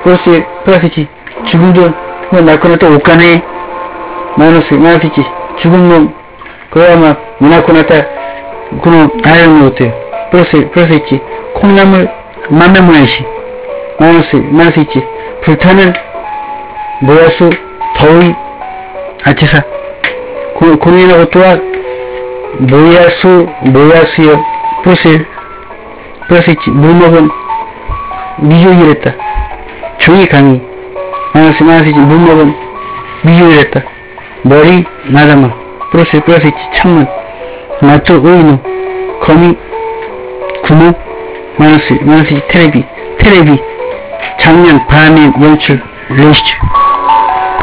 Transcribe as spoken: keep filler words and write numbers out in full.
플러스 플러스 일 죽은 돈 그거 낳고 나또 옷가네 마이너스 마이너스 일 죽은 놈 그거 아마 못 낳고 나타 그놈 아이는 거 어때요? 플러스 플러스 일 콩나물 만나무나이시 마이너스 마이너스 일 불타는 모야수 더위 아치사 고민하고 또한 모야수 모야수요 플러스 일 플러스 일 물 먹은 미교일했다 종이 강의 마이너스 마이너스 일 물 먹은 미교일했다 머리 나다마 플러스 일 플러스 일 창문 마토 의노 거미 구멍 마이너스 마이너스 일 테레비 테레비 장면 반면 연출 레이슈